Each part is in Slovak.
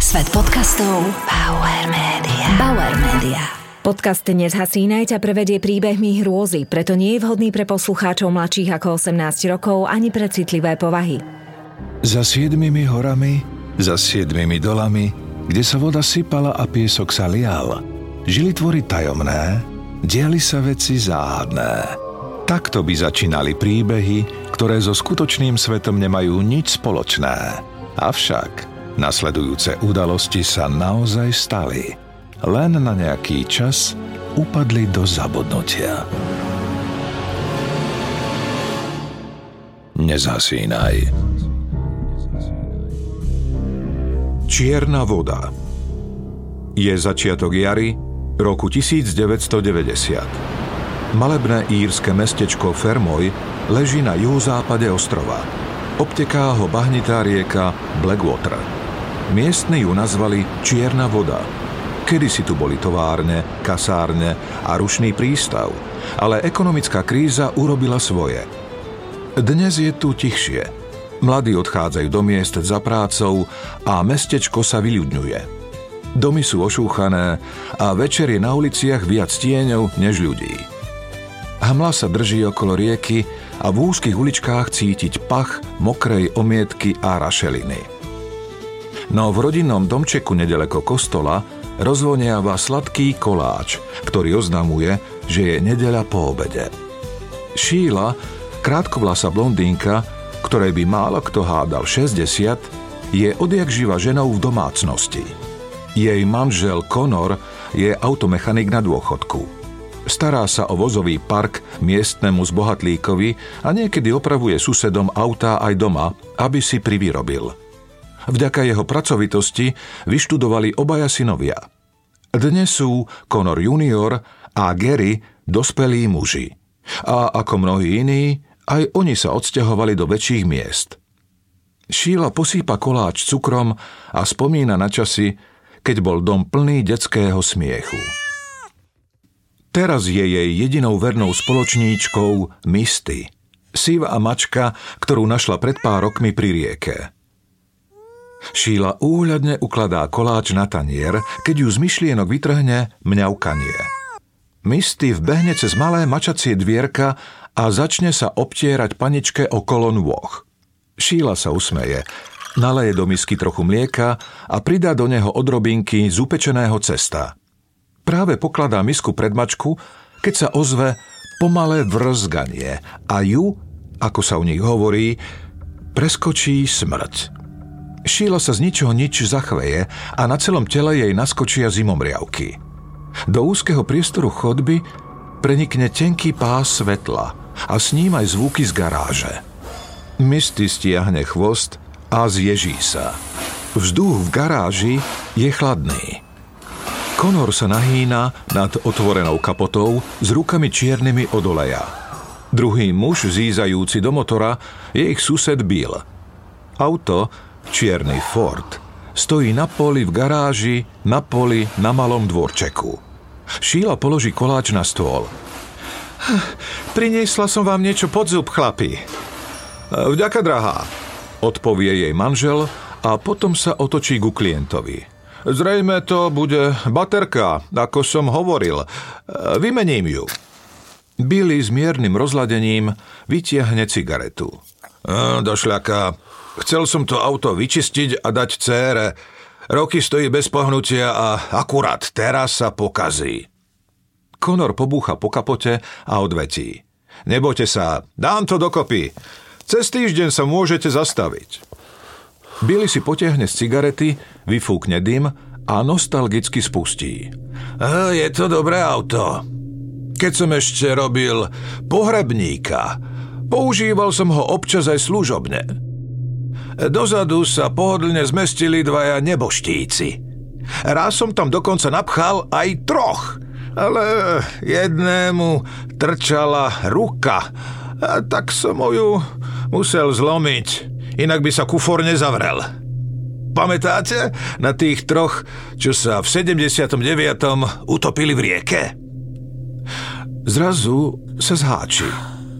Svet podcastov Bauer Media. Podcast Dnes hasínaj ťa prevedie príbehmi hrôzy, preto nie je vhodný pre poslucháčov mladších ako 18 rokov ani pre citlivé povahy. Za 7 horami, za 7 dolami, kde sa voda sypala a piesok sa lial, žili tvory tajomné, diali sa veci záhadné. Takto by začínali príbehy, ktoré so skutočným svetom nemajú nič spoločné. Avšak nasledujúce udalosti sa naozaj stali. Len na nejaký čas upadli do zabudnutia. Nezhasínaj. Čierna voda. Je začiatok jary roku 1990. Malebné írske mestečko Fermoy leží na juhozápade ostrova. Obteká ho bahnitá rieka Blackwater. Miestni ju nazvali Čierna voda. Kedysi tu boli továrne, kasárne a rušný prístav, ale ekonomická kríza urobila svoje. Dnes je tu tichšie. Mladí odchádzajú do miest za prácou a mestečko sa vyľudňuje. Domy sú ošúchané a večer je na uliciach viac tieňov než ľudí. Hmla sa drží okolo rieky a v úzkych uličkách cítiť pach mokrej omietky a rašeliny. No v rodinnom domčeku nedaleko kostola rozvoniava sladký koláč, ktorý oznamuje, že je nedeľa po obede. Sheila, krátkovlasá blondínka, ktorej by málo kto hádal 60, je odjakživa ženou v domácnosti. Jej manžel Connor je automechanik na dôchodku. Stará sa o vozový park miestnemu zbohatlíkovi a niekedy opravuje susedom autá aj doma, aby si privyrobil. Vďaka jeho pracovitosti vyštudovali obaja synovia. Dnes sú Connor junior a Gary dospelí muži. A ako mnohí iní, aj oni sa odsťahovali do väčších miest. Sheila posýpa koláč cukrom a spomína na časy, keď bol dom plný detského smiechu. Teraz je jej jedinou vernou spoločníčkou Misty, sivá mačka, ktorú našla pred pár rokmi pri rieke. Sheila úhľadne ukladá koláč na tanier, keď ju z myšlienok vytrhne mňaukanie. Misty vbehne cez malé mačacie dvierka a začne sa obtierať paničke okolo nôh. Sheila sa usmeje, naleje do misky trochu mlieka a pridá do neho odrobinky z upečeného cesta. Práve pokladá misku pred mačku, keď sa ozve pomalé vrzganie a ju, ako sa u nich hovorí, preskočí smrť. Sheila sa z ničoho nič zachveje a na celom tele jej naskočia zimomriavky. Do úzkeho priestoru chodby prenikne tenký pás svetla a s ním aj zvuky z garáže. Misty stiahne chvost a zježí sa. Vzduch v garáži je chladný. Connor sa nahýna nad otvorenou kapotou s rukami čiernymi od oleja. Druhý muž, zízajúci do motora, je ich sused Bill. Auto, čierny Ford, stojí na poli v garáži, na poli na malom dvorčeku. Sheila položí koláč na stôl. Priniesla som vám niečo pod zub, chlapi. Vďaka, drahá, odpovie jej manžel a potom sa otočí ku klientovi. Zrejme to bude baterka, ako som hovoril. Vymením ju. Billy s miernym rozladením vytiahne cigaretu. Do šľaka. Chcel som to auto vyčistiť a dať dcére. Roky stojí bez pohnutia a akurát teraz sa pokazí. Connor pobúcha po kapote a odvetí. Nebojte sa, dám to dokopy. Cez týždeň sa môžete zastaviť. Billy si potiahne z cigarety, vyfúkne dym a nostalgicky spustí. Je to dobré auto. Keď som ešte robil pohrebníka, používal som ho občas aj služobne. Dozadu sa pohodlne zmestili dvaja neboštíci. Raz som tam dokonca napchal aj troch, ale jednému trčala ruka, a tak som ju musel zlomiť. Inak by sa kufor nezavrel. Pamätáte na tých troch, čo sa v 79. utopili v rieke? Zrazu sa zháči.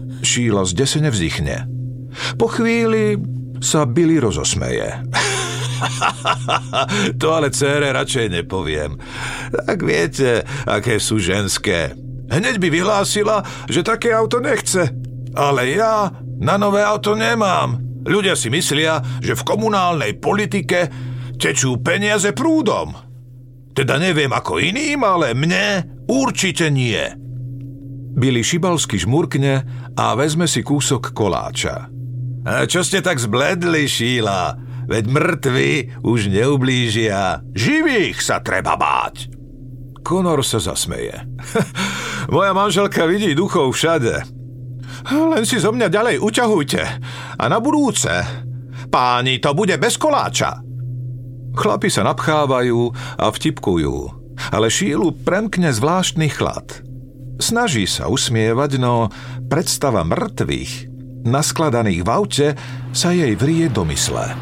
Sheila zdesene vzdychne. Po chvíli sa Billy rozosmeje. To ale dcére radšej nepoviem. Tak viete, aké sú ženské. Hneď by vyhlásila, že také auto nechce. Ale ja na nové auto nemám. Ľudia si myslia, že v komunálnej politike tečú peniaze prúdom. Teda neviem ako iným, ale mne určite nie. Billy Šibalsky žmurkne a vezme si kúsok koláča. A čo ste tak zbledli, Šíla? Veď mŕtvi už neublížia. Živých sa treba báť. Conor sa zasmeje. Moja manželka vidí duchov všade. Len si zo mňa ďalej uťahujte. A na budúce, páni, to bude bez koláča. Chlapi sa napchávajú a vtipkujú, ale Šílu premkne zvláštny chlad. Snaží sa usmievať, no predstava mŕtvych, naskladaných v aute, sa jej vrie do mysle.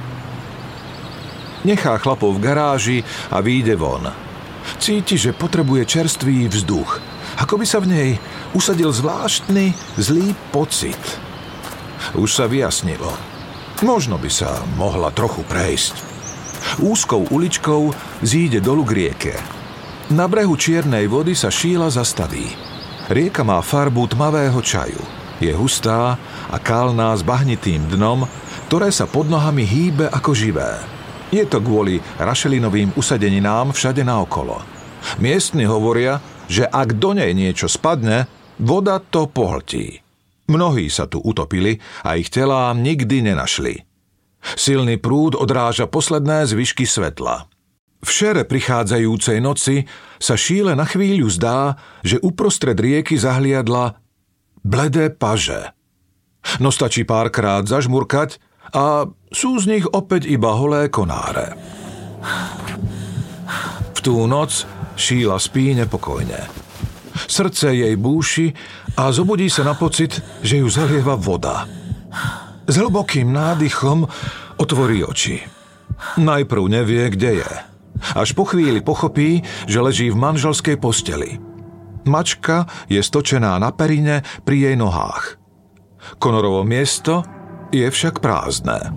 Nechá chlapov v garáži a vyjde von. Cíti, že potrebuje čerstvý vzduch, ako by sa v nej usadil zvláštny, zlý pocit. Už sa vyjasnilo. Možno by sa mohla trochu prejsť. Úzkou uličkou zíde dolu k rieke. Na brehu čiernej vody sa Šíla zastaví. Rieka má farbu tmavého čaju. Je hustá a kalná s bahnitým dnom, ktoré sa pod nohami hýbe ako živé. Je to kvôli rašelinovým usadeninám všade naokolo. Miestni hovoria, že ak do nej niečo spadne, voda to pohltí. Mnohí sa tu utopili a ich telá nikdy nenašli. Silný prúd odráža posledné zvyšky svetla. V šere prichádzajúcej noci sa Šíle na chvíľu zdá, že uprostred rieky zahliadla bledé paže. No stačí párkrát zažmurkať a sú z nich opäť iba holé konáre. V tú noc Šíla spí nepokojne. Srdce jej búši a zobudí sa na pocit, že ju zalieva voda. S hlbokým nádychom otvorí oči. Najprv nevie, kde je. Až po chvíli pochopí, že leží v manželskej posteli. Mačka je stočená na perine pri jej nohách. Conorovo miesto je však prázdne.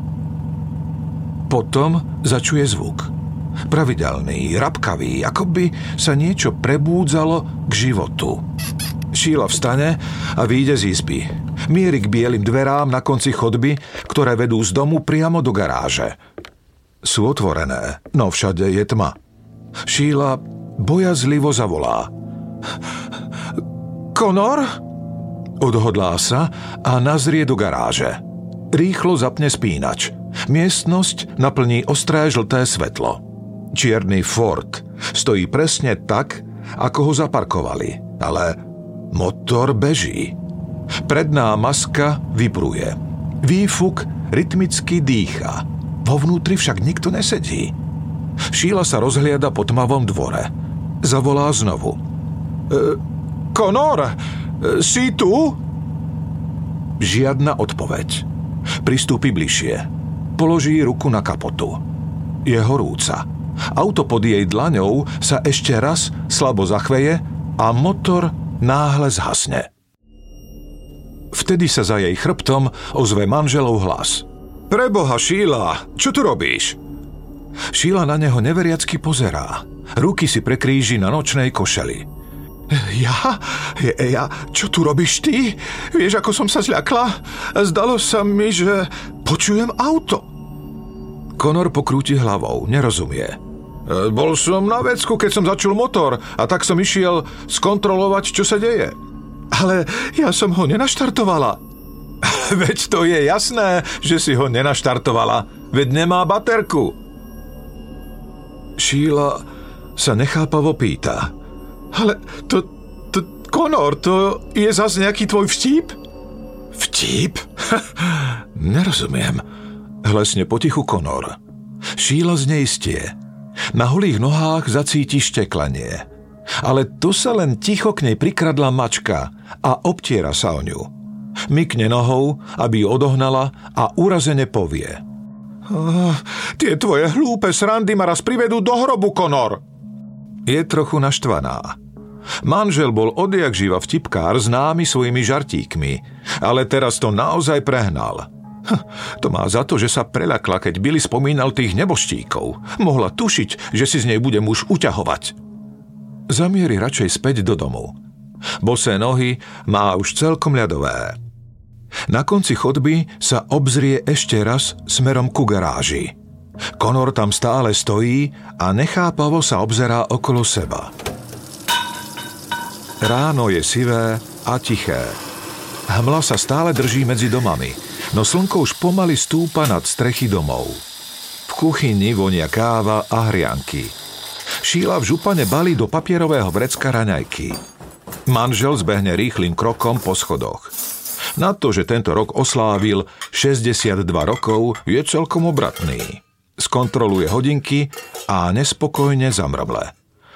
Potom začuje zvuk. Pravidelný, rabkavý, ako by sa niečo prebúdzalo k životu. Šíla vstane a vyjde z izby. Mierí k bielým dverám na konci chodby, ktoré vedú z domu priamo do garáže. Sú otvorené, no všade je tma. Šíla bojazlivo zavolá. Conor? Odhodlá sa a nazrie do garáže. Rýchlo zapne spínač. Miestnosť naplní ostré žlté svetlo. Čierny Ford stojí presne tak, ako ho zaparkovali, ale motor beží. Predná maska vibruje. Výfuk rytmicky dýcha. Vo vnútri však nikto nesedí. Šíla sa rozhliada po tmavom dvore. Zavolá znovu. Conor, si tu? Žiadna odpoveď. Pristúpi bližšie. Položí ruku na kapotu. Je horúca. Auto pod jej dlaňou sa ešte raz slabo zachveje a motor náhle zhasne. Vtedy sa za jej chrbtom ozve manželov hlas. Preboha, Šíla, čo tu robíš? Šíla na neho neveriacky pozerá. Ruky si prekríži na nočnej košeli. Ja? Čo tu robíš ty? Vieš, ako som sa zľakla? Zdalo sa mi, že počujem auto. Conor pokrúti hlavou, nerozumie. Bol som na vecku, keď som začul motor a tak som išiel skontrolovať, čo sa deje. Ale ja som ho nenaštartovala. Veď to je jasné, že si ho nenaštartovala. Veď nemá baterku. Šíla sa nechápavo pýta. Ale Conor, to je zas nejaký tvoj vtip? Vtip? Nerozumiem. Hlesne potichu Conor. Šíla zneistie. Na holých nohách zacíti šteklanie. Ale to sa len ticho k nej prikradla mačka a obtiera sa o ňu. Mykne nohou, aby ju odohnala a urazene povie. Tie tvoje hlúpe srandy ma raz privedú do hrobu, Conor. Je trochu naštvaná. Manžel bol odjak živa vtipkár známy svojimi žartíkmi, ale teraz to naozaj prehnal. To má za to, že sa preľakla, keď Billy spomínal tých neboštíkov. Mohla tušiť, že si z nej bude muž uťahovať. Zamieri radšej späť do domu. Bosé nohy má už celkom ľadové. Na konci chodby sa obzrie ešte raz smerom ku garáži. Connor tam stále stojí a nechápavo sa obzerá okolo seba. Ráno je sivé a tiché. Hmla sa stále drží medzi domami, no slnko už pomaly stúpa nad strechy domov. V kuchyni vonia káva a hrianky. Sheila v župane balí do papierového vrecka raňajky. Manžel zbehne rýchlym krokom po schodoch. Na to, že tento rok oslávil 62 rokov, je celkom obratný. Skontroluje hodinky a nespokojne zamrble.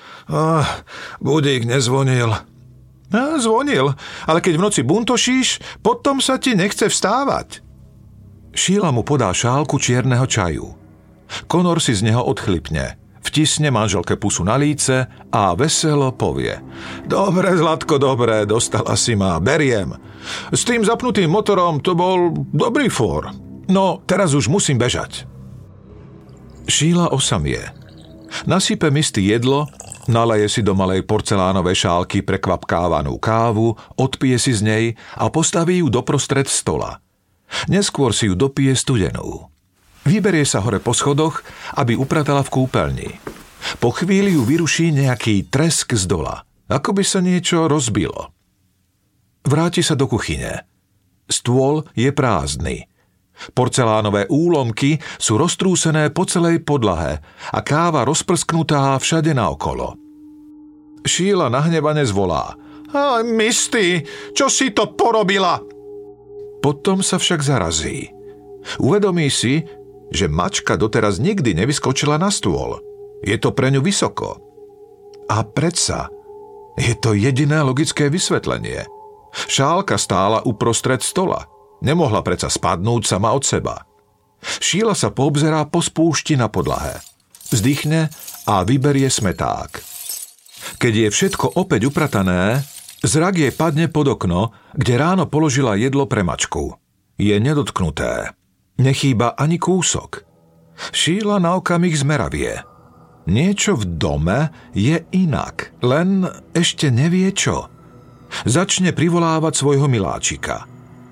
Budík nezvonil. Zvonil, ale keď v noci buntošíš, potom sa ti nechce vstávať. Sheila mu podá šálku čierneho čaju. Connor si z neho odchlipne, vtisne manželke pusu na líce a veselo povie: Dobre, Zlatko, dobre, dostala si ma, beriem. S tým zapnutým motorom to bol dobrý fór. No, teraz už musím bežať. Sheila osamie. Nasype Misty jedlo, naleje si do malej porcelánovej šálky prekvapkávanú kávu, odpije si z nej a postaví ju doprostred stola. Neskôr si ju dopije studenú. Vyberie sa hore po schodoch, aby upratala v kúpeľni. Po chvíli ju vyruší nejaký tresk z dola, ako by sa niečo rozbilo. Vráti sa do kuchyne. Stôl je prázdny. Porcelánové úlomky sú roztrúsené po celej podlahe a káva rozprsknutá všade naokolo. Sheila nahnevane zvolá: Misty, čo si to porobila? Potom sa však zarazí. Uvedomí si, že mačka doteraz nikdy nevyskočila na stôl. Je to pre ňu vysoko. A predsa je to jediné logické vysvetlenie. Šálka stála uprostred stola. Nemohla predsa spadnúť sama od seba. Sheila sa poobzerá po spúšti na podlahe. Vzdychne a vyberie smeták. Keď je všetko opäť upratané, zrak jej padne pod okno, kde ráno položila jedlo pre mačku. Je nedotknuté. Nechýba ani kúsok. Sheila na okamih zmeravie. Niečo v dome je inak, len ešte nevie čo. Začne privolávať svojho miláčika.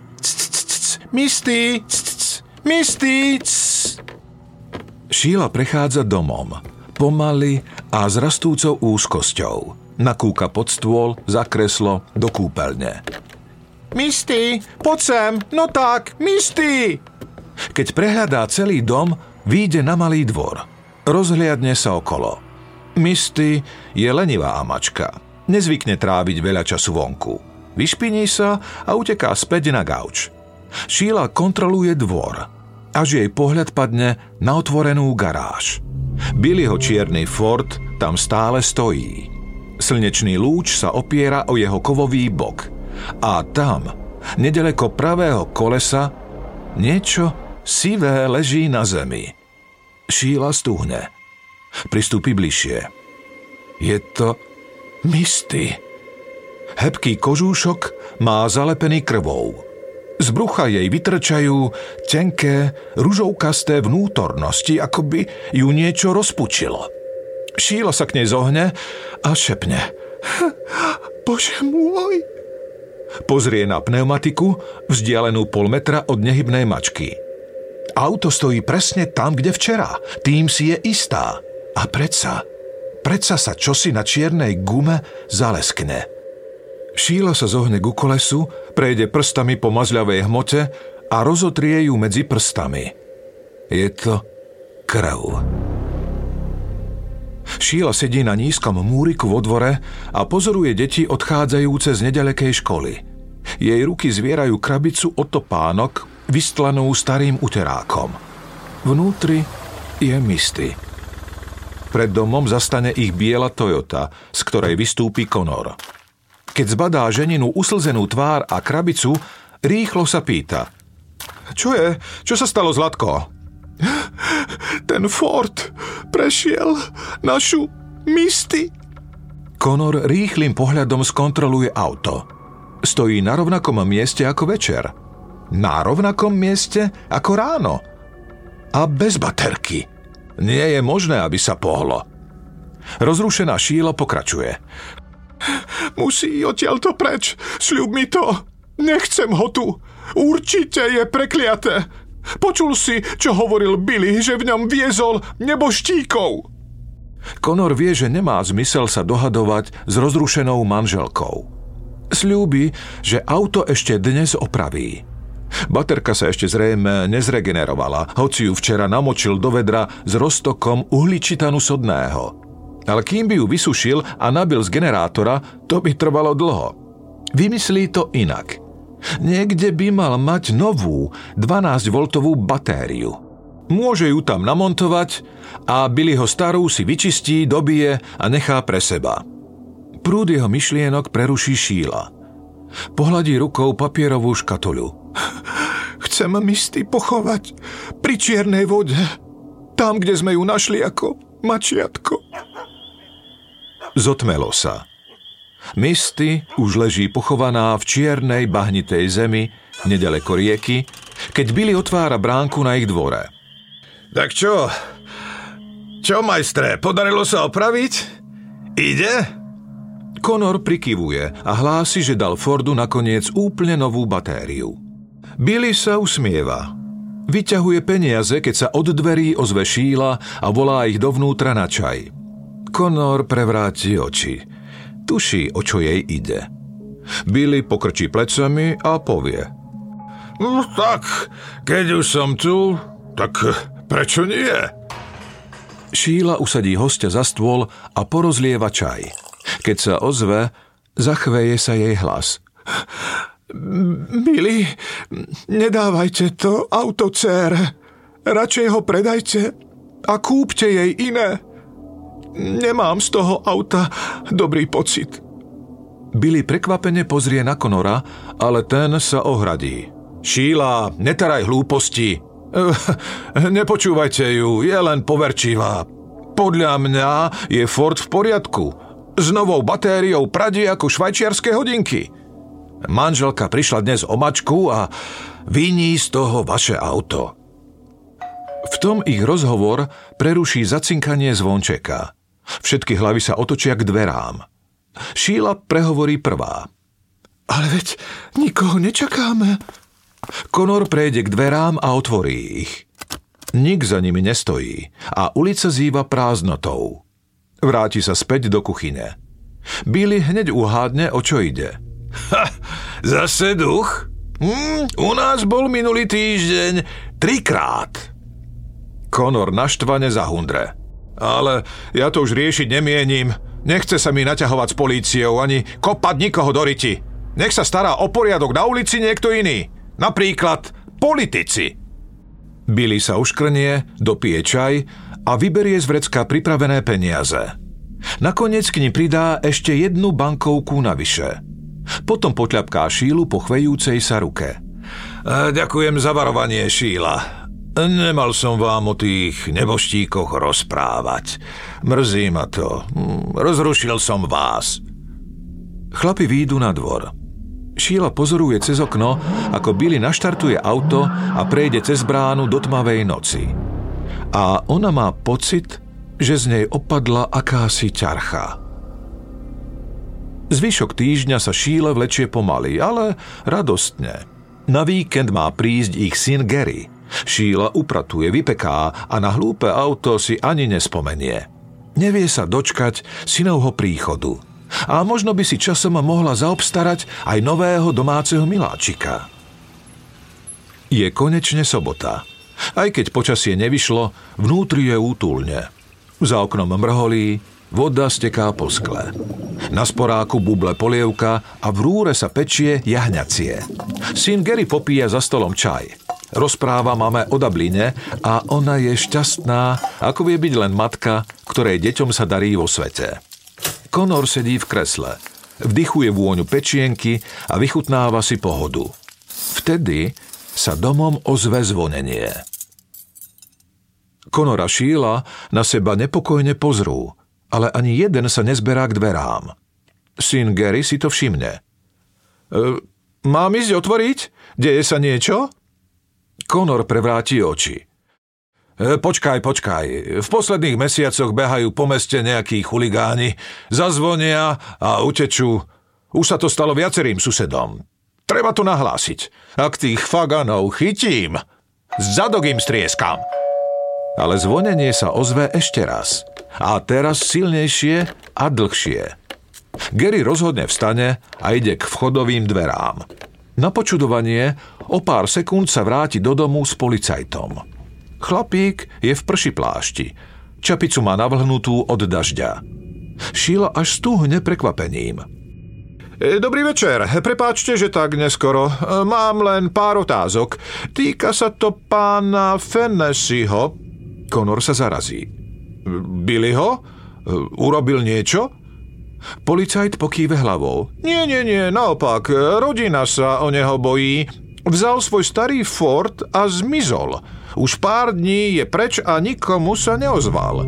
Misty! Misty! Sheila prechádza domom, pomaly a s rastúcou úzkosťou. Nakúka pod stôl, za kreslo, do kúpeľne. Misty, poď sem, no tak, Misty! Keď prehľadá celý dom, vyjde na malý dvor. Rozhliadne sa okolo. Misty je lenivá mačka. Nezvykne tráviť veľa času vonku. Vyšpiní sa a uteká späť na gauč. Sheila kontroluje dvor, až jej pohľad padne na otvorenú garáž. Billyho čierny Ford tam stále stojí. Slnečný lúč sa opiera o jeho kovový bok. A tam, nedaleko pravého kolesa, niečo sivé leží na zemi. Sheila stúhne. Pristúpi bližšie. Je to Misty. Hebký kožúšok má zalepený krvou. Z brucha jej vytrčajú tenké, ružovkasté vnútornosti, ako by ju niečo rozpučilo. Sheila sa k nej zohne a šepne: Bože môj! Pozrie na pneumatiku, vzdialenú 0,5 metra od nehybnej mačky. Auto stojí presne tam, kde včera. Tým si je istá. A predsa sa čosi na čiernej gume zaleskne. Sheila sa zohne ku kolesu, prejde prstami po mazľavej hmote a rozotrie ju medzi prstami. Je to krv. Sheila sedí na nízkom múriku vo dvore a pozoruje deti odchádzajúce z nedalekej školy. Jej ruky zvierajú krabicu od topánok, vystlanú starým uterákom. Vnútri je Misty. Pred domom zastane ich biela Toyota, z ktorej vystúpi Connor. Keď zbadá ženinu uslzenú tvár a krabicu, rýchlo sa pýta: Čo je? Čo sa stalo, Zlatko? Ten Ford prešiel našu Misty. Connor rýchlym pohľadom skontroluje auto. Stojí na rovnakom mieste ako večer. Na rovnakom mieste ako ráno. A bez baterky. Nie je možné, aby sa pohlo. Rozrušená Sheila pokračuje. Musí odtiaľto preč. Sľub mi to. Nechcem ho tu. Určite je prekliaté. Počul si, čo hovoril Billy, že v ňom viezol neboštíkov. Connor vie, že nemá zmysel sa dohadovať s rozrušenou manželkou. Sľúbi, že auto ešte dnes opraví. Baterka sa ešte zrejme nezregenerovala, hoci ju včera namočil do vedra s roztokom uhličitanu sodného. Ale kým by ju vysušil a nabil z generátora, to by trvalo dlho. Vymyslí to inak. Niekde by mal mať novú 12-voltovú batériu. Môže ju tam namontovať a Billyho starú si vyčistí, dobije a nechá pre seba. Prúd jeho myšlienok preruší Sheila. Pohľadí rukou papierovú škatuľu. Chcem Misty pochovať pri Čiernej vode. Tam, kde sme ju našli ako mačiatko. Zotmelo sa. Misty už leží pochovaná v čiernej bahnitej zemi, nedaleko rieky, keď Billy otvára bránku na ich dvore. Tak čo? Čo, majstre, podarilo sa opraviť? Ide? Connor prikyvuje a hlási, že dal Fordu nakoniec úplne novú batériu. Billy sa usmieva. Vyťahuje peniaze, keď sa od dverí ozve Sheila a volá ich dovnútra na čaj. Connor prevráti oči. Tuší, o čo jej ide. Billy pokrčí plecami a povie. No tak, keď už som tu, tak prečo nie? Sheila usadí hostia za stôl a porozlieva čaj. Keď sa ozve, zachveje sa jej hlas. Billy, nedávajte to auto dcére. Radšej ho predajte a kúpte jej iné. Nemám z toho auta dobrý pocit. Billy prekvapene pozrie na Connora, ale ten sa ohradí. Sheila, netaraj hlúposti. Nepočúvajte ju, je len poverčivá. Podľa mňa je Ford v poriadku. S novou batériou pradí ako švajčiarske hodinky. Manželka prišla dnes o mačku a viní z toho vaše auto. V tom ich rozhovor preruší zacinkanie zvončeka. Všetky hlavy sa otočia k dverám. Sheila prehovorí prvá. Ale veď nikoho nečakáme. Connor prejde k dverám a otvorí ich. Nik za nimi nestojí a ulica zýva prázdnotou. Vráti sa späť do kuchyne. Billy hneď uhádne, o čo ide. Zase duch? U nás bol minulý týždeň 3-krát. Connor naštvane zahundre. Ale ja to už riešiť nemienim. Nechce sa mi naťahovať s políciou ani kopať nikoho do riti. Nech sa stará o poriadok na ulici niekto iný. Napríklad politici. Billy sa uškrnie, dopije čaj a vyberie z vrecka pripravené peniaze. Nakoniec k nim pridá ešte jednu bankovku navyše. Potom potľapká Sheilu po chvejúcej sa ruke. Ďakujem za varovanie, Sheila. Nemal som vám o tých neboštíkoch rozprávať. Mrzí ma to. Rozrušil som vás. Chlapi výjdu na dvor. Sheila pozoruje cez okno, ako Billy naštartuje auto a prejde cez bránu do tmavej noci. A ona má pocit, že z nej opadla akási ťarcha. Zvyšok týždňa sa Sheila vlečie pomaly, ale radostne. Na víkend má prísť ich syn Gary. Sheila upratuje, vypeká a na hlúpe auto si ani nespomenie. Nevie sa dočkať synovho príchodu. A možno by si časom mohla zaobstarať aj nového domáceho miláčika. Je konečne sobota. Aj keď počasie nevyšlo, vnútri je útulne. Za oknom mrholí, voda steká po skle. Na sporáku buble polievka a v rúre sa pečie jahňacie. Syn Gary popíja za stolom čaj. Rozpráva mame o Dubline a ona je šťastná, ako vie byť len matka, ktorej deťom sa darí vo svete. Connor sedí v kresle, vdychuje vôňu pečienky a vychutnáva si pohodu. Vtedy sa domom ozve zvonenie. Connor a Sheila na seba nepokojne pozrú, ale ani jeden sa nezberá k dverám. Syn Gary si to všimne. Mám ísť otvoriť? Deje sa niečo? Connor prevráti oči. Počkaj. V posledných mesiacoch behajú po meste nejakí chuligáni, zazvonia a utečú. Už sa to stalo viacerým susedom. Treba to nahlásiť. Ak tých faganov chytím, zadok im strieskam. Ale zvonenie sa ozve ešte raz. A teraz silnejšie a dlhšie. Gary rozhodne vstane a ide k vchodovým dverám. Na počudovanie o pár sekúnd sa vráti do domu s policajtom. Chlapík je v prši plášti. Čapicu má navlhnutú od dažďa. Sheila až stúhne prekvapením. Dobrý večer, prepáčte, že tak neskoro. Mám len pár otázok. Týka sa to pána Fennessyho. Connor sa zarazí. Billyho? Urobil niečo? Policajt pokýve hlavou. Nie, naopak, rodina sa o neho bojí. Vzal svoj starý Ford a zmizol. Už pár dní je preč a nikomu sa neozval.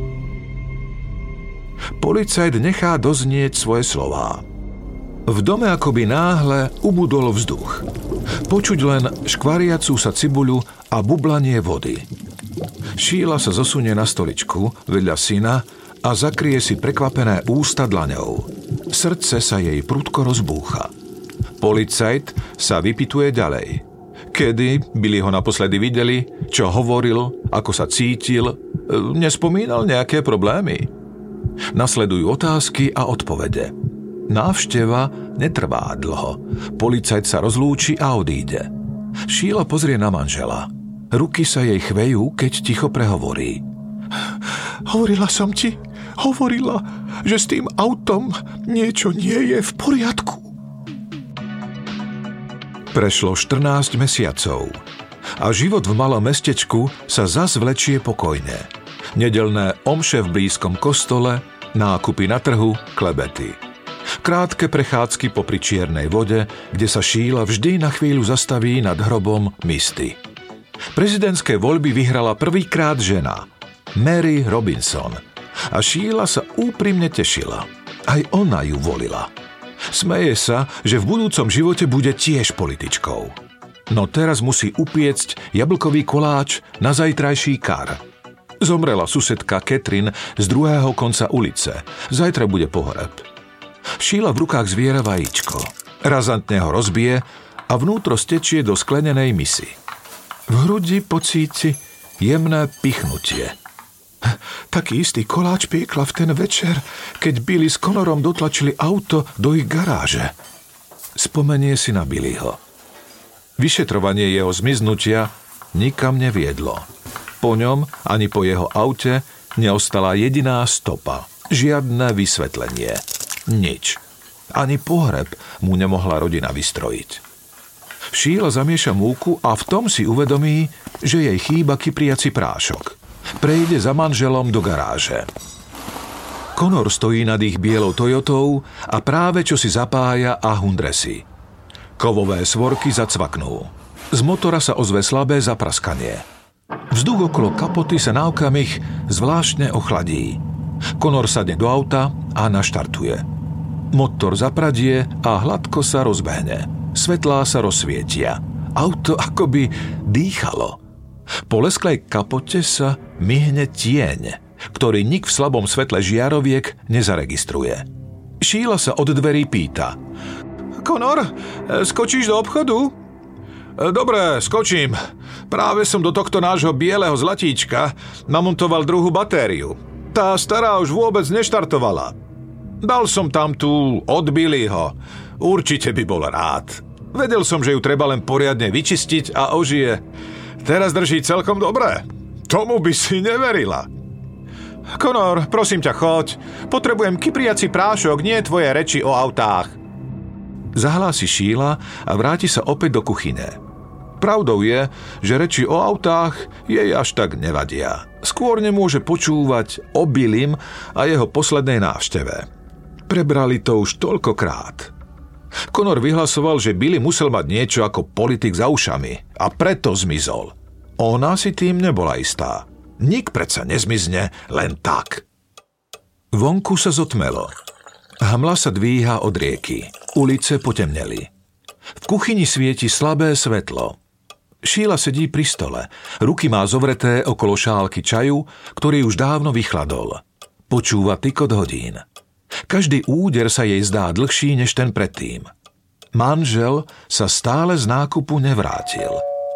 Policajt nechá doznieť svoje slová. V dome akoby náhle ubudol vzduch. Počuť len škvariacú sa cibuľu a bublanie vody. Sheila sa zosunie na stoličku vedľa syna a zakrie si prekvapené ústa dlaňou. Srdce sa jej prudko rozbúcha. Policajt sa vypytuje ďalej. Kedy Billy ho naposledy videli, čo hovoril, ako sa cítil, nespomínal nejaké problémy. Nasledujú otázky a odpovede. Návšteva netrvá dlho. Policajt sa rozlúči a odíde. Sheila pozrie na manžela. Ruky sa jej chvejú, keď ticho prehovorí. Hovorila som ti, že s tým autom niečo nie je v poriadku. Prešlo 14 mesiacov a život v malom mestečku sa zas vlečie pokojne. Nedeľné omše v blízkom kostole, nákupy na trhu, klebety. Krátke prechádzky popri čiernej vode, kde sa Sheila vždy na chvíľu zastaví nad hrobom Misty. Prezidentské voľby vyhrala prvýkrát žena, Mary Robinson. A Sheila sa úprimne tešila. Aj ona ju volila. Smeje sa, že v budúcom živote bude tiež političkou. No teraz musí upiecť jablkový koláč na zajtrajší kar. Zomrela susedka Catherine z druhého konca ulice. Zajtra bude pohreb. Sheila v rukách zviera vajíčko. Razantne ho rozbije a vnútro stečie do sklenenej misy. V hrudi pocíti jemné pichnutie. Taký istý koláč piekla v ten večer, keď Billy s Connorom dotlačili auto do ich garáže. Spomenie si na Billyho. Vyšetrovanie jeho zmiznutia nikam neviedlo. Po ňom ani po jeho aute neostala jediná stopa. Žiadne vysvetlenie. Nič. Ani pohreb mu nemohla rodina vystrojiť. Sheila zamieša múku a v tom si uvedomí, že jej chýba kypriaci prášok. Prejde za manželom do garáže. Connor stojí nad ich bielou Toyotou a práve čo si zapája a hundresy. Kovové svorky zacvaknú. Z motora sa ozve slabé zapraskanie. Vzduch okolo kapoty sa na okamih zvláštne ochladí. Connor sadne do auta a naštartuje. Motor zapradie a hladko sa rozbehne. Svetlá sa rozsvietia. Auto akoby dýchalo. Po lesklej kapote sa myhne tieň, ktorý nik v slabom svetle žiaroviek nezaregistruje. Sheila sa od dverí pýta. Connor, skočíš do obchodu? Dobre, skočím. Práve som do tohto nášho bieleho zlatíčka namontoval druhú batériu. Tá stará už vôbec neštartovala. Dal som tam tú od Billyho. Určite by bol rád. Vedel som, že ju treba len poriadne vyčistiť a ožije. Teraz drží celkom dobre. Tomu by si neverila. Connor, prosím ťa, choď. Potrebujem kypriaci prášok, nie tvoje reči o autách. Zahlási Sheila a vráti sa opäť do kuchyne. Pravdou je, že reči o autách jej až tak nevadia. Skôr nemôže počúvať o Billym a jeho poslednej návšteve. Prebrali to už toľkokrát. Connor vyhlasoval, že Billy musel mať niečo ako politik za ušami a preto zmizol. Ona si tým nebola istá. Nik predsa nezmizne len tak. Vonku sa zotmelo. Hmla sa dvíha od rieky. Ulice potemneli. V kuchyni svieti slabé svetlo. Sheila sedí pri stole. Ruky má zovreté okolo šálky čaju, ktorý už dávno vychladol. Počúva tykot hodín. Každý úder sa jej zdá dlhší než ten predtým. Manžel sa stále z nákupu nevrátil.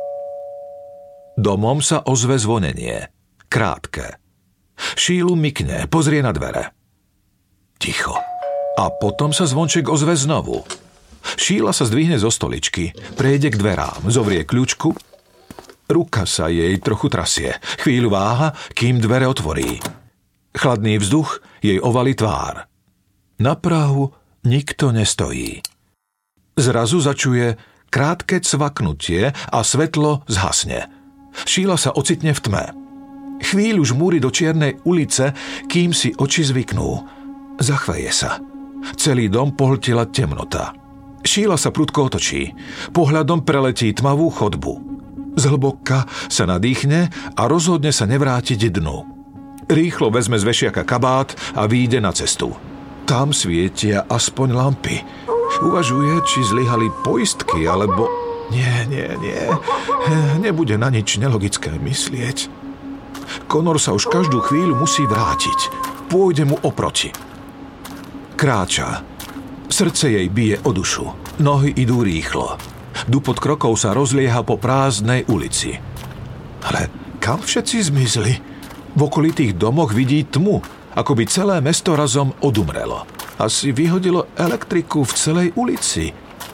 Domom sa ozve zvonenie. Krátke. Sheilu mykne, pozrie na dvere. Ticho. A potom sa zvonček ozve znovu. Sheila sa zdvihne zo stoličky, prejde k dverám, zovrie kľúčku. Ruka sa jej trochu trasie. Chvíľu váha, kým dvere otvorí. Chladný vzduch jej ovalí tvár. Na prahu nikto nestojí. Zrazu začuje krátke cvaknutie a svetlo zhasne. Sheila sa ocitne v tme. Chvíľu žmúri do čiernej ulice, kým si oči zvyknú. Zachveje sa. Celý dom pohltila temnota. Sheila sa prudko otočí. Pohľadom preletí tmavú chodbu. Zhlboka sa nadýchne a rozhodne sa nevrátiť dnu. Rýchlo vezme z vešiaka kabát a vyjde na cestu. Tam svietia aspoň lampy. Uvažuje, či zlyhali poistky, alebo... Nie. Nebude na nič nelogické myslieť. Connor sa už každú chvíľu musí vrátiť. Pôjde mu oproti. Kráča. Srdce jej bije o dušu. Nohy idú rýchlo. Dupot krokov sa rozlieha po prázdnej ulici. Ale kam všetci zmizli? V okolitých domoch vidí tmu, ako by celé mesto razom odumrelo. Asi vyhodilo elektriku v celej ulici.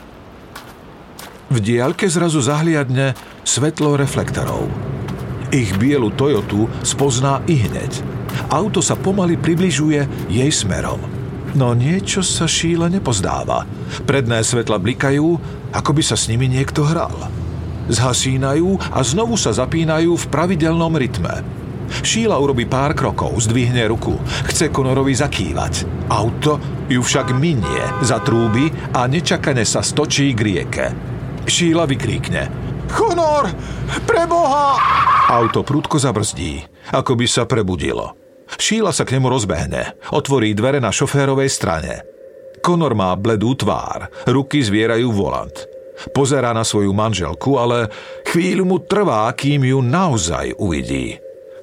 V diaľke zrazu zahliadne svetlo reflektorov. Ich bielu Toyotu spozná ihneď. Auto sa pomaly približuje jej smerom. No niečo sa Sheila nepozdáva. Predné svetla blikajú, ako by sa s nimi niekto hral. Zhasínajú a znovu sa zapínajú v pravidelnom rytme. Sheila urobí pár krokov, zdvihne ruku. Chce Connorovi zakývať. Auto ju však minie, zatrúbi a nečakane sa stočí k rieke. Sheila vykríkne: Connor! Preboha! Auto prudko zabrzdí, ako by sa prebudilo. Sheila sa k nemu rozbehne, otvorí dvere na šoférovej strane. Connor má bledú tvár, ruky zvierajú volant. Pozerá na svoju manželku, ale chvíľu mu trvá, kým ju naozaj uvidí.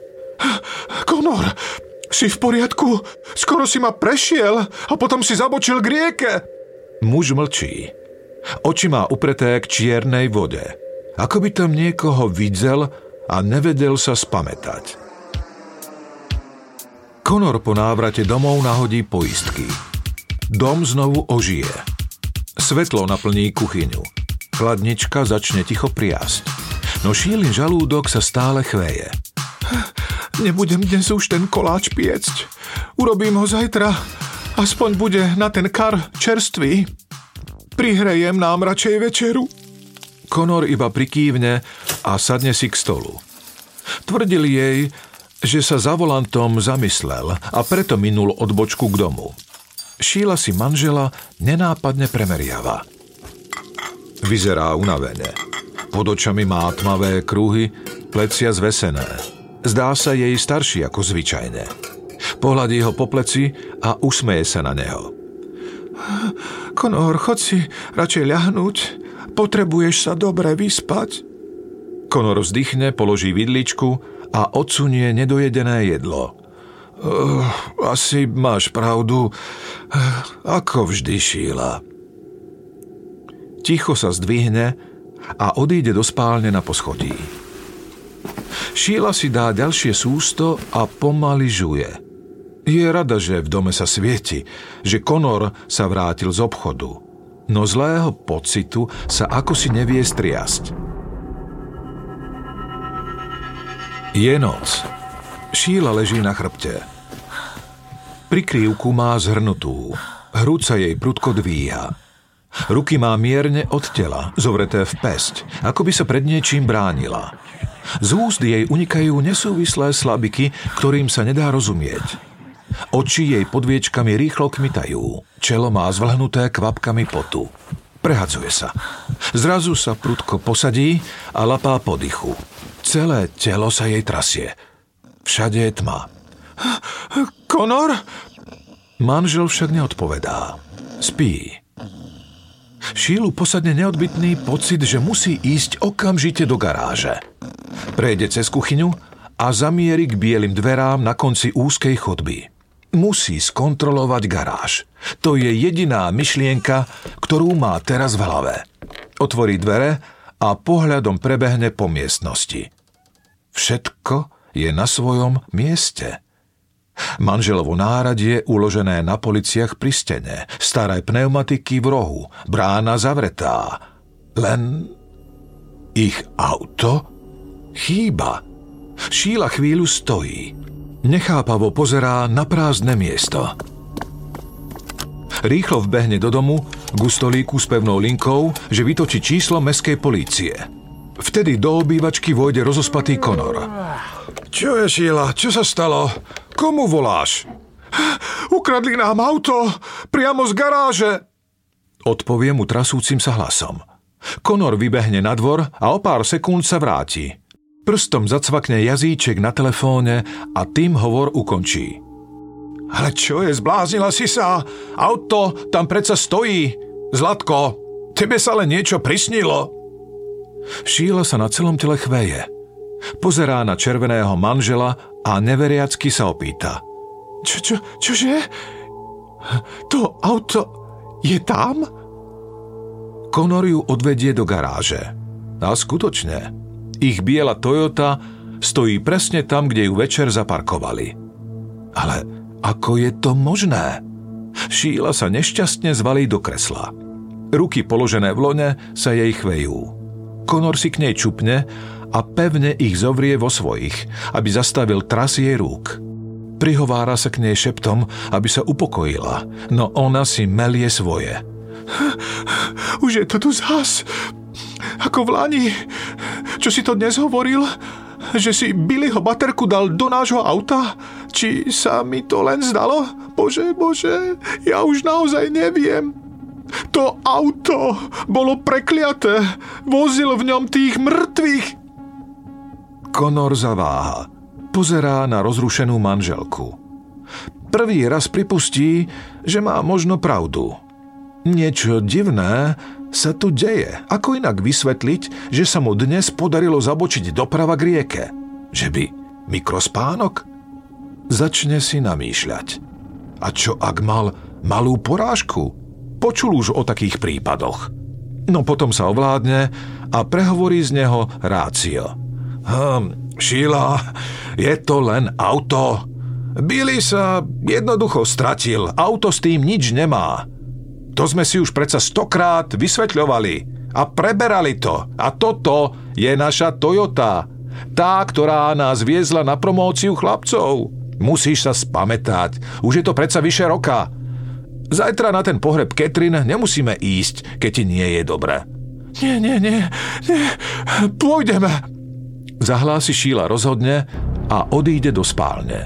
Connor, si v poriadku? Skoro si ma prešiel a potom si zabočil k rieke. Muž mlčí. Oči má upreté k čiernej vode. Ako by tam niekoho videl a nevedel sa spamätať. Connor po návrate domov nahodí poistky. Dom znovu ožije. Svetlo naplní kuchyňu. Chladnička začne ticho priasť. No Sheilin žalúdok sa stále chveje. Nebudem dnes už ten koláč piecť. Urobím ho zajtra. Aspoň bude na ten kar čerstvý. Prihrejem nám radšej večeru. Connor iba prikývne a sadne si k stolu. Tvrdil jej, že sa za volantom zamyslel a preto minul odbočku k domu. Sheila si manžela nenápadne premeriava. Vyzerá unavene. Pod očami má tmavé kruhy, plecia zvesené. Zdá sa jej starší ako zvyčajne. Pohľadí ho po pleci a usmeje sa na neho. Connor, chod si radšej ľahnúť. Potrebuješ sa dobre vyspať. Connor vzdychne, položí vidličku a odsunie nedojedené jedlo. Asi máš pravdu. Ako vždy, Sheila. Ticho sa zdvihne a odíde do spálne na poschodí. Sheila si dá ďalšie sústo a pomaly žuje. Je rada, že v dome sa svieti, že Connor sa vrátil z obchodu, no zlého pocitu sa akosi nevie striasť. Je noc. Sheila leží na chrbte. Prikrývku má zhrnutú. Hruď sa jej prudko dvíha. Ruky má mierne od tela, zovreté v päsť, ako by sa pred niečím bránila. Z úst jej unikajú nesúvislé slabiky, ktorým sa nedá rozumieť. Oči jej pod viečkami rýchlo kmitajú. Čelo má zvlhnuté kvapkami potu. Prehadzuje sa. Zrazu sa prudko posadí a lapá po dychu. Celé telo sa jej trasie. Všade je tma. Connor? Manžel však neodpovedá. Spí. Šílu posadne neodbytný pocit, že musí ísť okamžite do garáže. Prejde cez kuchyňu a zamierí k bielým dverám na konci úzkej chodby. Musí skontrolovať garáž. To je jediná myšlienka, ktorú má teraz v hlave. Otvorí dvere a pohľadom prebehne po miestnosti. Všetko je na svojom mieste. Manželovo náradie uložené na policiach pri stene, staré pneumatiky v rohu, brána zavretá. Len ich auto chýba. Šíla chvíľu stojí. Nechápavo pozerá na prázdne miesto. Rýchlo vbehne do domu k stolíku s pevnou linkou, že vytočí číslo mestskej polície. Vtedy do obývačky vojde rozospatý Connor. Čo je, Šíla? Čo sa stalo? Komu voláš? Ukradli nám auto priamo z garáže, odpovie mu trasúcim sa hlasom. Connor vybehne na dvor a o pár sekúnd sa vráti. Prstom zacvakne jazyček na telefóne a tým hovor ukončí. Ale čo je, zbláznila si sa? Auto tam predsa stojí. Zlatko, tebe sa len niečo prisnilo. Šíla sa na celom tele chveje. Pozerá na červeného manžela a neveriacky sa opýta. Čože? To auto je tam? Connor ju odvedie do garáže. A skutočne, ich biela Toyota stojí presne tam, kde ju večer zaparkovali. Ale ako je to možné? Šíla sa nešťastne zvalí do kresla. Ruky položené v lone sa jej chvejú. Connor si k nej čupne a pevne ich zovrie vo svojich, aby zastavil tras jej rúk. Prihovára sa k nej šeptom, aby sa upokojila, no ona si melie svoje. Už je to tu zás. Ako v lani. Čo si to dnes hovoril? Že si Billyho baterku dal do nášho auta? Či sa mi to len zdalo? Bože, ja už naozaj neviem. To auto bolo prekliaté. Vozil v ňom tých mŕtvych. Connor zaváha. Pozerá na rozrušenú manželku. Prvý raz pripustí, že má možno pravdu. Niečo divné sa tu deje. Ako inak vysvetliť, že sa mu dnes podarilo zabočiť doprava k rieke? Že by mikrospánok? Začne si namýšľať. A čo ak mal malú porážku? Počul už o takých prípadoch. No potom sa ovládne a prehovorí z neho rácio. Šíla, je to len auto. Billy sa jednoducho stratil. Auto s tým nič nemá. To sme si už predsa 100-krát vysvetľovali a preberali to. A toto je naša Toyota. Tá, ktorá nás viezla na promóciu chlapcov. Musíš sa spamätať. Už je to predsa vyše roka. Zajtra na ten pohreb Catherine nemusíme ísť, keď ti nie je dobre. Nie. Pôjdeme. Zahlási Šíla rozhodne a odíde do spálne.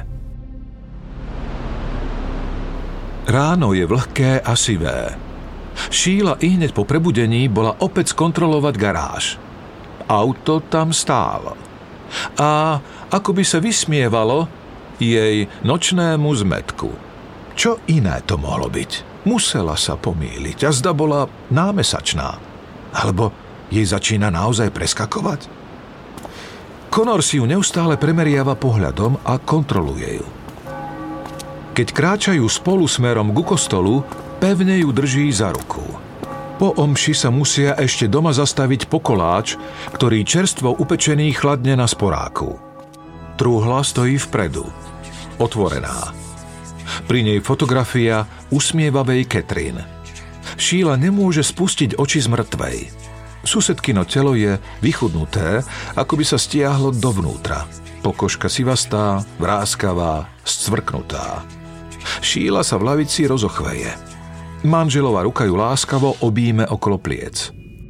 Ráno je vlhké a sivé. Šíla ihneď po prebudení bola opäť skontrolovať garáž. Auto tam stálo. A ako by sa vysmievalo jej nočnému zmätku. Čo iné to mohlo byť? Musela sa pomýliť a zda bola námesačná. Alebo jej začína naozaj preskakovať? Connor si ju neustále premeriava pohľadom a kontroluje ju. Keď kráčajú spolu smerom ku kostolu, pevne ju drží za ruku. Po omši sa musia ešte doma zastaviť po koláč, ktorý čerstvo upečený chladne na sporáku. Trúhla stojí vpredu, otvorená. Pri nej fotografia usmievavej Catherine. Šíla nemôže spustiť oči z mŕtvej. Susedkino telo je vychudnuté, ako by sa stiahlo dovnútra. Pokožka sivastá, vráskavá, scvrknutá. Šíla sa v lavici rozochveje. Manželova ruka ju láskavo obíme okolo pliec.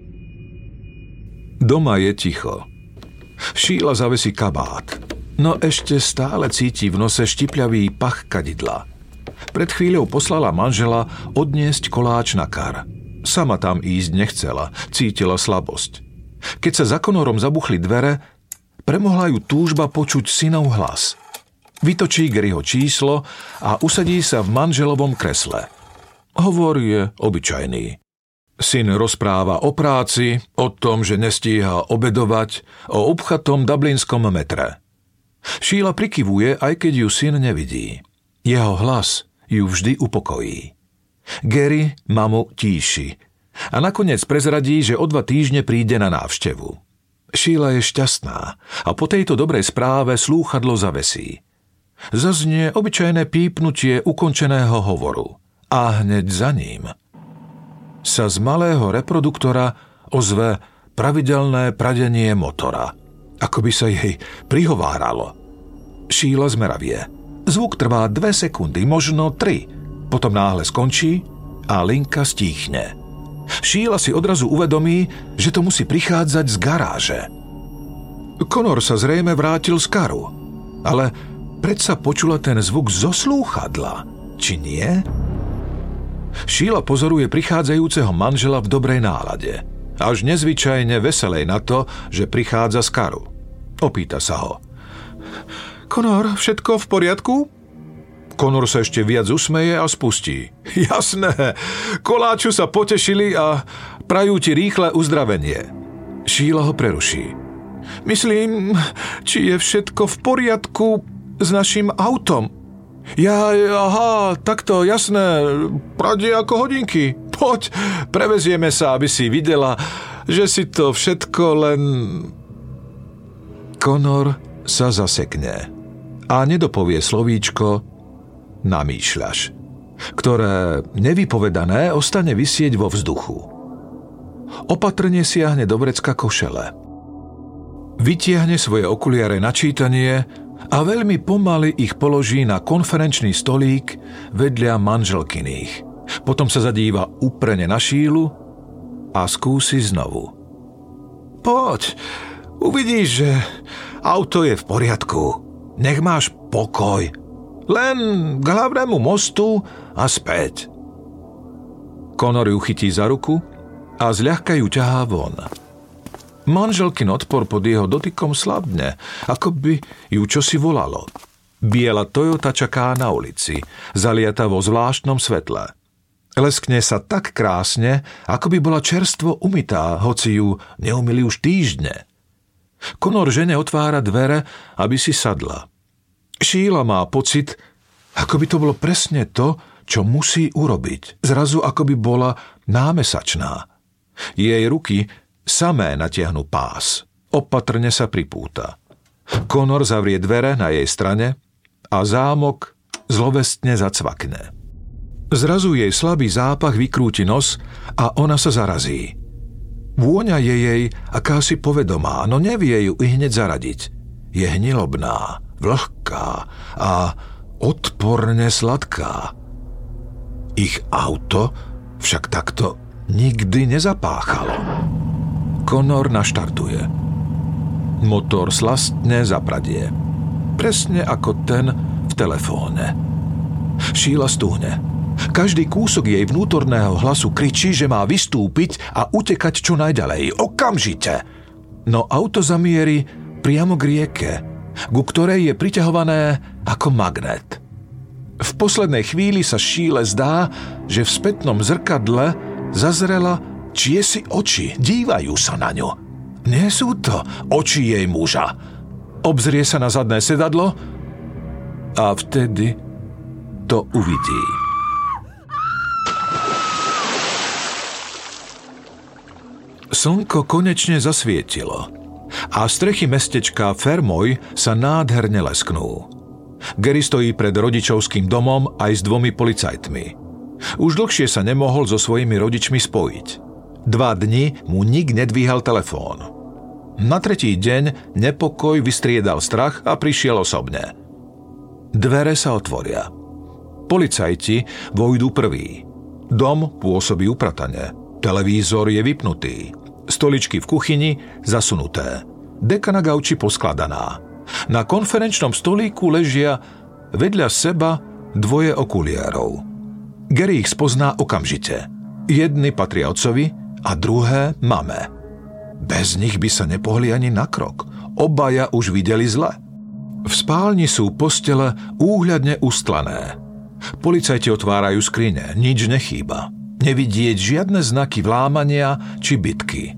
Doma je ticho. Šíla zavesí kabát, no ešte stále cíti v nose štipľavý pach kadidla. Pred chvíľou poslala manžela odniesť koláč na kar. Sama tam ísť nechcela, cítila slabosť. Keď sa za Connorom zabuchli dvere, premohla ju túžba počuť synov hlas. Vytočí Garyho číslo a usadí sa v manželovom kresle. Hovor je obyčajný. Syn rozpráva o práci, o tom, že nestíha obedovať, o upchatom dublinskom metre. Sheila prikyvuje, aj keď ju syn nevidí. Jeho hlas ju vždy upokojí. Gary mamu tíši a nakoniec prezradí, že o 2 týždne príde na návštevu. Sheila je šťastná a po tejto dobrej správe slúchadlo zavesí. Zaznie obyčajné pípnutie ukončeného hovoru a hneď za ním sa z malého reproduktora ozve pravidelné pradenie motora, ako by sa jej prihováralo. Sheila zmeravie. Zvuk trvá 2 sekundy, možno 3, potom náhle skončí a linka stíchne. Sheila si odrazu uvedomí, že to musí prichádzať z garáže. Connor sa zrejme vrátil z karu, ale predsa počula ten zvuk zo slúchadla, či nie? Sheila pozoruje prichádzajúceho manžela v dobrej nálade, až nezvyčajne veselej na to, že prichádza z karu. Opýta sa ho. Connor, všetko v poriadku? Connor sa ešte viac usmeje a spustí. Jasné, koláču sa potešili a prajú ti rýchle uzdravenie. Sheila ho preruší. Myslím, či je všetko v poriadku s našim autom. Aha, takto, jasné, pradie ako hodinky. Poď, prevezieme sa, aby si videla, že si to všetko len... Connor sa zasekne a nedopovie slovíčko namýšľaš, ktoré nevypovedané ostane visieť vo vzduchu. Opatrne siahne do vrecka košele. Vytiahne svoje okuliare na čítanie a veľmi pomaly ich položí na konferenčný stolík vedľa manželkyných. Potom sa zadíva úprene na Sheilu a skúsi znovu. Poď, uvidíš, že auto je v poriadku. Nech máš pokoj. Len k hlavnému mostu a späť. Connor ju chytí za ruku a zľahka ju ťahá von. Manželkin odpor pod jeho dotykom slabne, ako by ju čosi volalo. Biela Toyota čaká na ulici, zaliata vo zvláštnom svetle. Leskne sa tak krásne, ako by bola čerstvo umytá, hoci ju neumyli už týždne. Connor žene otvára dvere, aby si sadla. Sheila má pocit, ako by to bolo presne to, čo musí urobiť. Zrazu ako by bola námesačná. Jej ruky samé natiahnu pás. Opatrne sa pripúta. Connor zavrie dvere na jej strane a zámok zlovestne zacvakne. Zrazu jej slabý zápach vykrúti nos a ona sa zarazí. Vôňa je jej akási povedomá, no nevie ju ihneď zaradiť. Je hnilobná, vlhká a odporne sladká. Ich auto však takto nikdy nezapáchalo. Connor naštartuje. Motor slastne zapradie. Presne ako ten v telefóne. Sheila stúhne. Každý kúsok jej vnútorného hlasu kričí, že má vystúpiť a utekať čo najďalej. Okamžite! No auto zamieri priamo k rieke, ku ktorej je priťahované ako magnet. V poslednej chvíli sa Sheile zdá, že v spätnom zrkadle zazrela čiesi oči, dívajú sa na ňu. Nie sú to oči jej muža. Obzrie sa na zadné sedadlo a vtedy to uvidí. Slnko konečne zasvietilo a strechy mestečka Fermoy sa nádherne lesknú. Gary stojí pred rodičovským domom aj s 2 policajtmi. Už dlhšie sa nemohol so svojimi rodičmi spojiť. 2 dni mu nik nedvíhal telefón. Na 3. deň nepokoj vystriedal strach a prišiel osobne. Dvere sa otvoria. Policajti vojdu prvý. Dom pôsobí upratane. Televízor je vypnutý. Stoličky v kuchyni zasunuté. Deka na gauči poskladaná. Na konferenčnom stolíku ležia vedľa seba 2 okuliarov. Gary ich spozná okamžite. Jedny patria otcovi a druhé mame. Bez nich by sa nepohli ani na krok. Obaja už videli zle. V spálni sú postele úhľadne ustlané. Policajti otvárajú skrine, nič nechýba. Nevidieť žiadne znaky vlámania či bitky.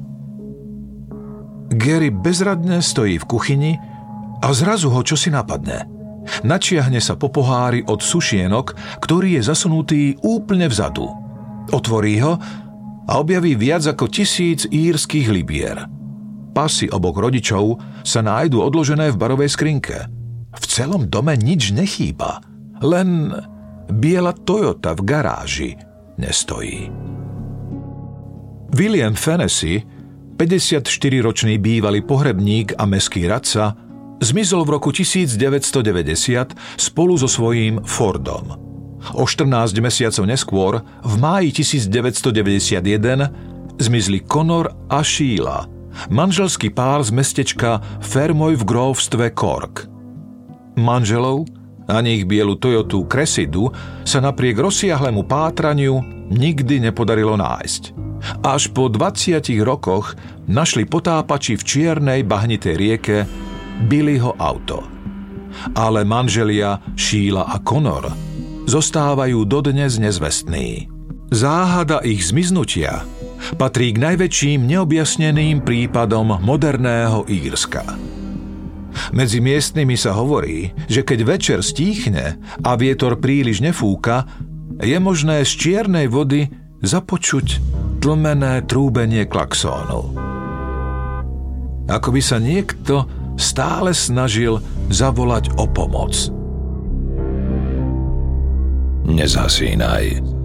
Gary bezradne stojí v kuchyni a zrazu ho čosi napadne. Načiahne sa po pohári od sušienok, ktorý je zasunutý úplne vzadu. Otvorí ho a objaví viac ako 1000 írskych libier. Pasy obok rodičov sa nájdu odložené v barovej skrinke. V celom dome nič nechýba, len biela Toyota v garáži nestojí. William Fennessy, 54-ročný bývalý pohrebník a mestský radca, zmizol v roku 1990 spolu so svojím Fordom. O 14 mesiacov neskôr, v máji 1991, zmizli Conor a Sheila, manželský pár z mestečka Fermoy v grófstve Cork. Manželov, ani ich bielu Toyotu Cressidu, sa napriek rozsiahlemu pátraniu nikdy nepodarilo nájsť. Až po 20 rokoch našli potápači v čiernej bahnitej rieke Billyho auto. Ale manželia Sheila a Conor zostávajú dodnes nezvestní. Záhada ich zmiznutia patrí k najväčším neobjasneným prípadom moderného Írska. Medzi miestnymi sa hovorí, že keď večer stíchne a vietor príliš nefúka, je možné z čiernej vody započuť tlmené trúbenie klaxónu. Ako by sa niekto stále snažil zavolať o pomoc. Nezhasínaj.